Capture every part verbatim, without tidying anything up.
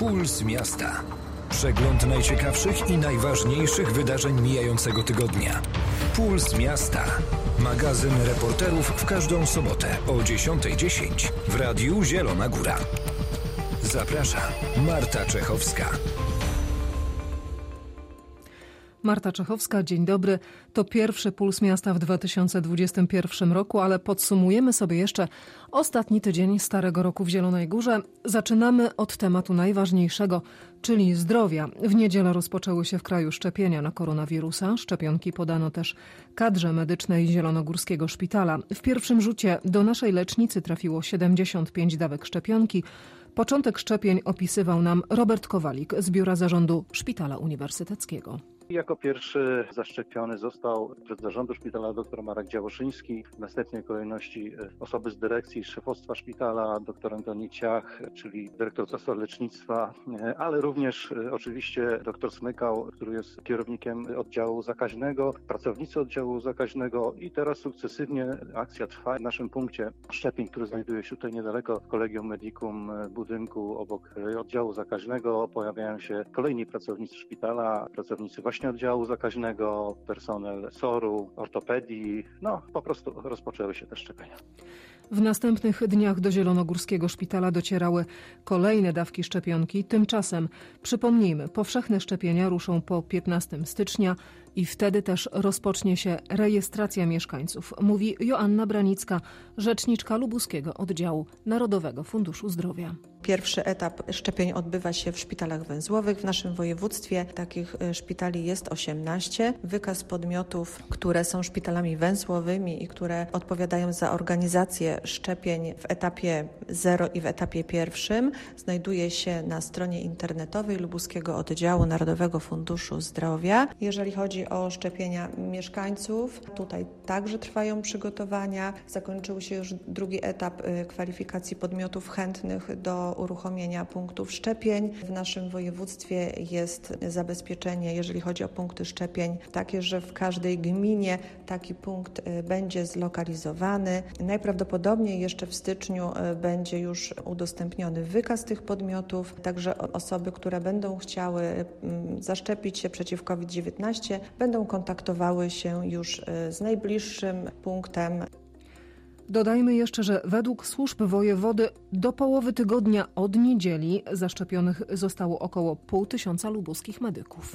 Puls Miasta. Przegląd najciekawszych i najważniejszych wydarzeń mijającego tygodnia. Puls Miasta. Magazyn reporterów w każdą sobotę o dziesiąta dziesięć w Radiu Zielona Góra. Zaprasza Marta Czechowska. Marta Czechowska, dzień dobry. To pierwszy Puls Miasta w dwa tysiące dwudziestym pierwszym roku, ale podsumujemy sobie jeszcze ostatni tydzień Starego Roku w Zielonej Górze. Zaczynamy od tematu najważniejszego, czyli zdrowia. W niedzielę rozpoczęły się w kraju szczepienia na koronawirusa. Szczepionki podano też kadrze medycznej Zielonogórskiego Szpitala. W pierwszym rzucie do naszej lecznicy trafiło siedemdziesiąt pięć dawek szczepionki. Początek szczepień opisywał nam Robert Kowalik z Biura Zarządu Szpitala Uniwersyteckiego. Jako pierwszy zaszczepiony został prezes zarządu szpitala dr Marek Działoszyński, w następnej kolejności osoby z dyrekcji szefostwa szpitala, dr Antoni Ciach, czyli dyrektor Centrum Lecznictwa, ale również oczywiście dr Smykał, który jest kierownikiem oddziału zakaźnego, pracownicy oddziału zakaźnego i teraz sukcesywnie akcja trwa. W naszym punkcie szczepień, który znajduje się tutaj niedaleko w Collegium Medicum budynku obok oddziału zakaźnego, pojawiają się kolejni pracownicy szpitala, pracownicy właśnie oddziału zakaźnego, personel S O R-u, ortopedii, no po prostu rozpoczęły się te szczepienia. W następnych dniach do Zielonogórskiego Szpitala docierały kolejne dawki szczepionki. Tymczasem, przypomnijmy, powszechne szczepienia ruszą po piętnastego stycznia i wtedy też rozpocznie się rejestracja mieszkańców, mówi Joanna Branicka, rzeczniczka lubuskiego oddziału Narodowego Funduszu Zdrowia. Pierwszy etap szczepień odbywa się w szpitalach węzłowych. W naszym województwie takich szpitali jest osiemnaście. Wykaz podmiotów, które są szpitalami węzłowymi i które odpowiadają za organizację szczepień w etapie zero i w etapie pierwszym, znajduje się na stronie internetowej lubuskiego oddziału Narodowego Funduszu Zdrowia. Jeżeli chodzi o szczepienia mieszkańców, tutaj także trwają przygotowania. Zakończył się już drugi etap kwalifikacji podmiotów chętnych do uruchomienia punktów szczepień. W naszym województwie jest zabezpieczenie, jeżeli chodzi o punkty szczepień, takie, że w każdej gminie taki punkt będzie zlokalizowany. Najprawdopodobniej jeszcze w styczniu będzie już udostępniony wykaz tych podmiotów, także osoby, które będą chciały zaszczepić się przeciw kowid dziewiętnaście, będą kontaktowały się już z najbliższym punktem. Dodajmy jeszcze, że według służb wojewody do połowy tygodnia od niedzieli zaszczepionych zostało około pół tysiąca lubuskich medyków.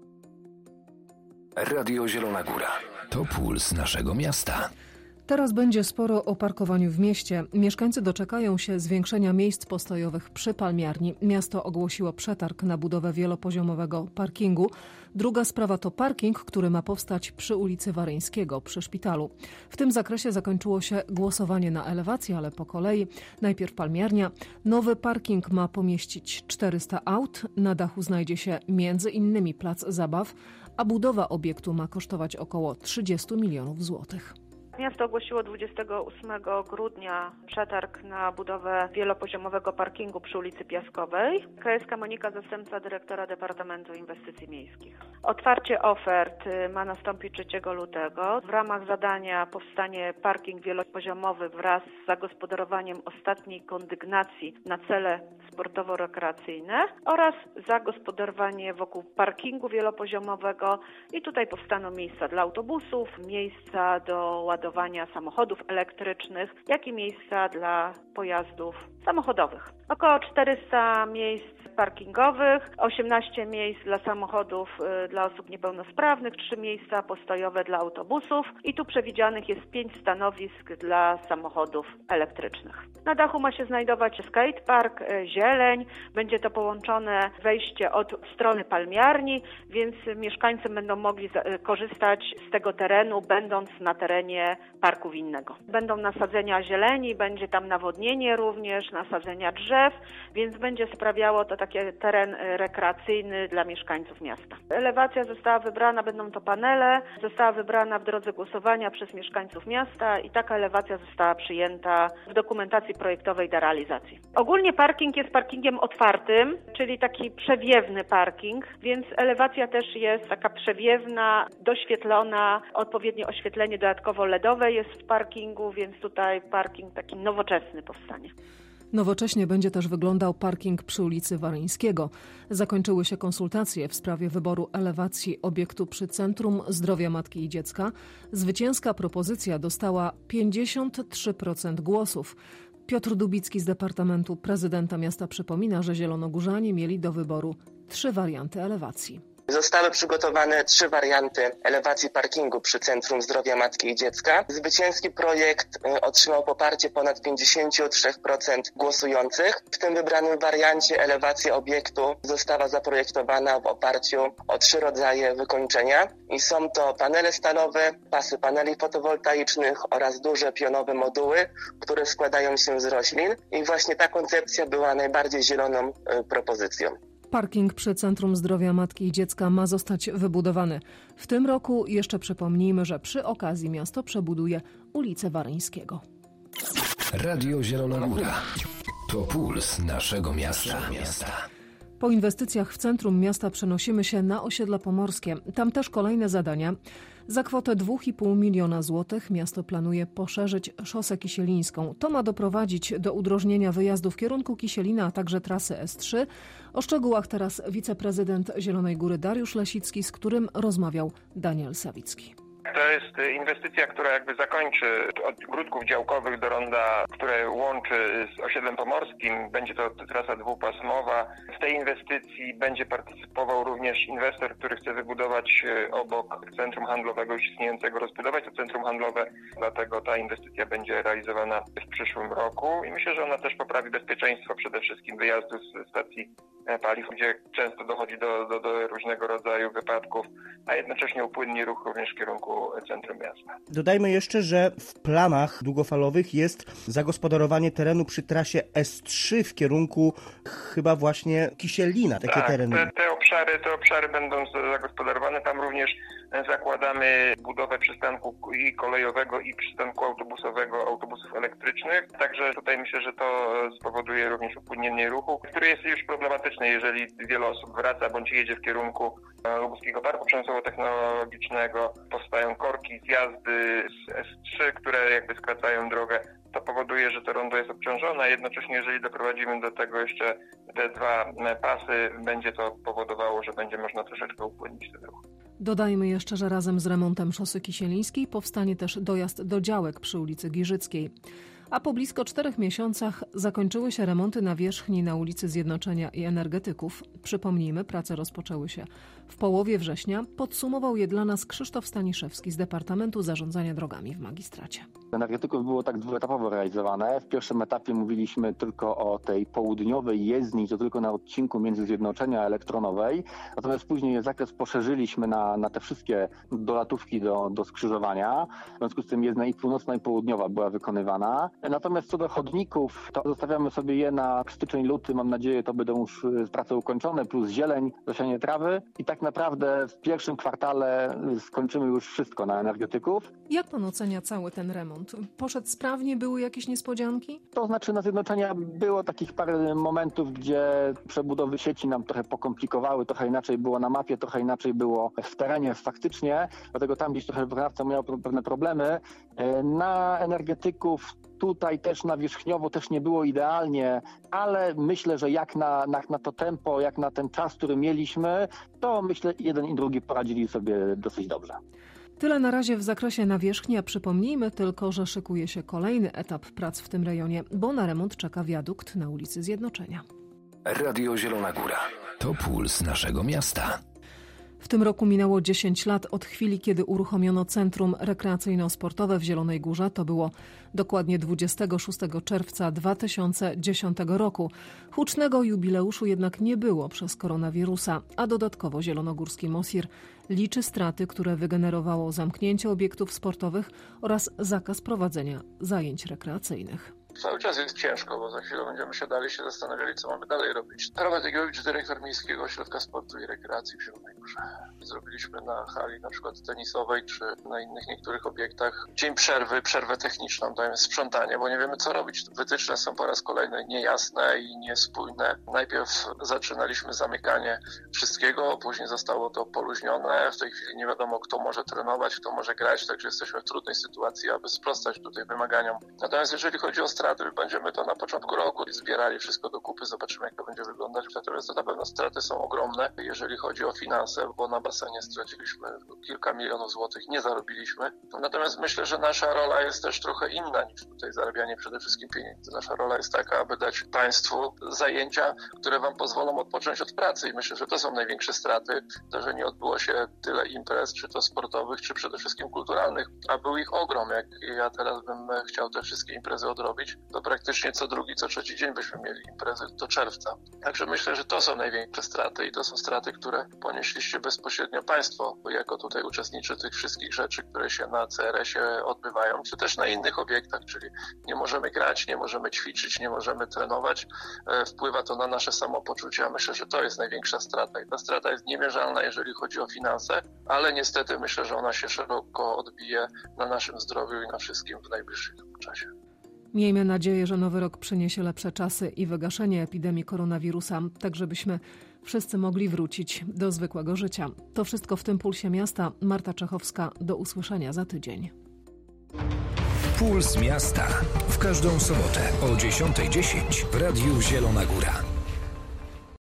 Radio Zielona Góra. To puls naszego miasta. Teraz będzie sporo o parkowaniu w mieście. Mieszkańcy doczekają się zwiększenia miejsc postojowych przy Palmiarni. Miasto ogłosiło przetarg na budowę wielopoziomowego parkingu. Druga sprawa to parking, który ma powstać przy ulicy Waryńskiego, przy szpitalu. W tym zakresie zakończyło się głosowanie na elewację, ale po kolei. Najpierw Palmiarnia. Nowy parking ma pomieścić czterysta aut. Na dachu znajdzie się między innymi plac zabaw, a budowa obiektu ma kosztować około trzydzieści milionów złotych. Miasto ogłosiło dwudziestego ósmego grudnia przetarg na budowę wielopoziomowego parkingu przy ulicy Piaskowej. Krajewska Monika, zastępca dyrektora Departamentu Inwestycji Miejskich. Otwarcie ofert ma nastąpić trzeciego lutego. W ramach zadania powstanie parking wielopoziomowy wraz z zagospodarowaniem ostatniej kondygnacji na cele sportowo-rekreacyjne oraz zagospodarowanie wokół parkingu wielopoziomowego i tutaj powstaną miejsca dla autobusów, miejsca do ładowania samochodów elektrycznych, jak i miejsca dla pojazdów samochodowych. Około czterysta miejsc parkingowych, osiemnaście miejsc dla samochodów y, dla osób niepełnosprawnych, trzy miejsca postojowe dla autobusów i tu przewidzianych jest pięć stanowisk dla samochodów elektrycznych. Na dachu ma się znajdować skatepark, y, zieleń, będzie to połączone wejście od strony Palmiarni, więc mieszkańcy będą mogli za, y, korzystać z tego terenu, będąc na terenie parku winnego. Będą nasadzenia zieleni, będzie tam nawodnienie również, nasadzenia drzew, więc będzie sprawiało to taki teren rekreacyjny dla mieszkańców miasta. Elewacja została wybrana, będą to panele, została wybrana w drodze głosowania przez mieszkańców miasta i taka elewacja została przyjęta w dokumentacji projektowej do realizacji. Ogólnie parking jest parkingiem otwartym, czyli taki przewiewny parking, więc elewacja też jest taka przewiewna, doświetlona, odpowiednie oświetlenie dodatkowo LEDowe jest w parkingu, więc tutaj parking taki nowoczesny powstanie. Nowocześnie będzie też wyglądał parking przy ulicy Waryńskiego. Zakończyły się konsultacje w sprawie wyboru elewacji obiektu przy Centrum Zdrowia Matki i Dziecka. Zwycięska propozycja dostała pięćdziesiąt trzy procent głosów. Piotr Dubicki z Departamentu Prezydenta Miasta przypomina, że zielonogórzanie mieli do wyboru trzy warianty elewacji. Zostały przygotowane trzy warianty elewacji parkingu przy Centrum Zdrowia Matki i Dziecka. Zwycięski projekt otrzymał poparcie ponad pięćdziesiąt trzy procent głosujących. W tym wybranym wariancie elewacja obiektu została zaprojektowana w oparciu o trzy rodzaje wykończenia i są to panele stalowe, pasy paneli fotowoltaicznych oraz duże pionowe moduły, które składają się z roślin i właśnie ta koncepcja była najbardziej zieloną propozycją. Parking przy Centrum Zdrowia Matki i Dziecka ma zostać wybudowany. W tym roku jeszcze przypomnijmy, że przy okazji miasto przebuduje ulicę Waryńskiego. Radio Zielona Góra. To puls naszego miasta. Po inwestycjach w centrum miasta przenosimy się na osiedle pomorskie. Tam też kolejne zadania. Za kwotę dwa i pół miliona złotych miasto planuje poszerzyć szosę kisielińską. To ma doprowadzić do udrożnienia wyjazdu w kierunku Kisielina, a także trasy S trzy. O szczegółach teraz wiceprezydent Zielonej Góry Dariusz Lesicki, z którym rozmawiał Daniel Sawicki. To jest inwestycja, która jakby zakończy od ogródków działkowych do ronda, które łączy z osiedlem pomorskim. Będzie to trasa dwupasmowa. W tej inwestycji będzie partycypował również inwestor, który chce wybudować obok centrum handlowego już istniejącego, rozbudować to centrum handlowe. Dlatego ta inwestycja będzie realizowana w przyszłym roku i myślę, że ona też poprawi bezpieczeństwo przede wszystkim wyjazdu z stacji paliw, gdzie często dochodzi do, do, do różnego rodzaju wypadków, a jednocześnie upłynni ruch również w kierunku centrum miasta. Dodajmy jeszcze, że w planach długofalowych jest zagospodarowanie terenu przy trasie S trzy w kierunku chyba właśnie Kisielina, takie tak, tereny. Te, te obszary, te obszary będą zagospodarowane. Tam również zakładamy budowę przystanku i kolejowego, i przystanku autobusowego, autobusów elektrycznych. Także tutaj myślę, że to spowoduje również upłynnienie ruchu, który jest już problematyczny, jeżeli wiele osób wraca bądź jedzie w kierunku Lubuskiego Parku Przemysłowo-Technologicznego. Powstają korki, zjazdy z S trzy, które jakby skracają drogę. To powoduje, że to rondo jest obciążone, a jednocześnie jeżeli doprowadzimy do tego jeszcze te dwa pasy, będzie to powodowało, że będzie można troszeczkę upłynnić ten ruch. Dodajmy jeszcze, że razem z remontem szosy kisielińskiej powstanie też dojazd do działek przy ulicy Giżyckiej. A po blisko czterech miesiącach zakończyły się remonty nawierzchni na ulicy Zjednoczenia i Energetyków. Przypomnijmy, prace rozpoczęły się w połowie września. Podsumował je dla nas Krzysztof Staniszewski z Departamentu Zarządzania Drogami w Magistracie. Energetyków było tak dwuetapowo realizowane. W pierwszym etapie mówiliśmy tylko o tej południowej jezdni, to tylko na odcinku między Zjednoczenia a Elektronowej. Natomiast później zakres poszerzyliśmy na, na te wszystkie dolatówki do, do skrzyżowania. W związku z tym jezdnia i północna, i południowa była wykonywana. Natomiast co do chodników, to zostawiamy sobie je na styczeń, luty. Mam nadzieję, to będą już prace ukończone, plus zieleń, zasianie trawy. I tak naprawdę w pierwszym kwartale skończymy już wszystko na energetyków. Jak pan ocenia cały ten remont? Poszedł sprawnie? Były jakieś niespodzianki? To znaczy na Zjednoczenia było takich parę momentów, gdzie przebudowy sieci nam trochę pokomplikowały, trochę inaczej było na mapie, trochę inaczej było w terenie faktycznie. Dlatego tam gdzieś trochę wykonawca miał pewne problemy. Na energetyków tutaj też nawierzchniowo też nie było idealnie, ale myślę, że jak na, na, na to tempo, jak na ten czas, który mieliśmy, to myślę jeden i drugi poradzili sobie dosyć dobrze. Tyle na razie w zakresie nawierzchni, a przypomnijmy tylko, że szykuje się kolejny etap prac w tym rejonie, bo na remont czeka wiadukt na ulicy Zjednoczenia. Radio Zielona Góra. To puls naszego miasta. W tym roku minęło dziesięć lat od chwili, kiedy uruchomiono Centrum Rekreacyjno-Sportowe w Zielonej Górze. To było dokładnie dwudziestego szóstego czerwca dwa tysiące dziesiątego roku. Hucznego jubileuszu jednak nie było przez koronawirusa, a dodatkowo zielonogórski MOSiR liczy straty, które wygenerowało zamknięcie obiektów sportowych oraz zakaz prowadzenia zajęć rekreacyjnych. Cały czas jest ciężko, bo za chwilę będziemy siadali się zastanawiali, co mamy dalej robić. Robert Egiewicz, dyrektor Miejskiego Ośrodka Sportu i Rekreacji w Zielonej Górze. Zrobiliśmy na hali na przykład tenisowej, czy na innych niektórych obiektach dzień przerwy, przerwę techniczną, dajemy sprzątanie, bo nie wiemy, co robić. Wytyczne są po raz kolejny niejasne i niespójne. Najpierw zaczynaliśmy zamykanie wszystkiego, później zostało to poluźnione. W tej chwili nie wiadomo, kto może trenować, kto może grać, także jesteśmy w trudnej sytuacji, aby sprostać tutaj wymaganiom. Natomiast jeżeli chodzi o straty, straty. Będziemy to na początku roku zbierali wszystko do kupy, zobaczymy, jak to będzie wyglądać. Natomiast to na pewno straty są ogromne, jeżeli chodzi o finanse, bo na basenie straciliśmy kilka milionów złotych, nie zarobiliśmy. Natomiast myślę, że nasza rola jest też trochę inna niż tutaj zarabianie przede wszystkim pieniędzy. Nasza rola jest taka, aby dać państwu zajęcia, które wam pozwolą odpocząć od pracy i myślę, że to są największe straty, to, że nie odbyło się tyle imprez, czy to sportowych, czy przede wszystkim kulturalnych, a był ich ogrom. Jak ja teraz bym chciał te wszystkie imprezy odrobić, to praktycznie co drugi, co trzeci dzień byśmy mieli imprezy do czerwca. Także myślę, że to są największe straty i to są straty, które ponieśliście bezpośrednio państwo, bo jako tutaj uczestniczy tych wszystkich rzeczy, które się na C R S-ie odbywają, czy też na innych obiektach, czyli nie możemy grać, nie możemy ćwiczyć, nie możemy trenować. Wpływa to na nasze samopoczucie, a myślę, że to jest największa strata i ta strata jest niemierzalna, jeżeli chodzi o finanse, ale niestety myślę, że ona się szeroko odbije na naszym zdrowiu i na wszystkim w najbliższym czasie. Miejmy nadzieję, że nowy rok przyniesie lepsze czasy i wygaszenie epidemii koronawirusa, tak żebyśmy wszyscy mogli wrócić do zwykłego życia. To wszystko w tym Pulsie Miasta. Marta Czechowska, do usłyszenia za tydzień. Puls Miasta. W każdą sobotę o dziesiąta dziesięć w Radiu Zielona Góra.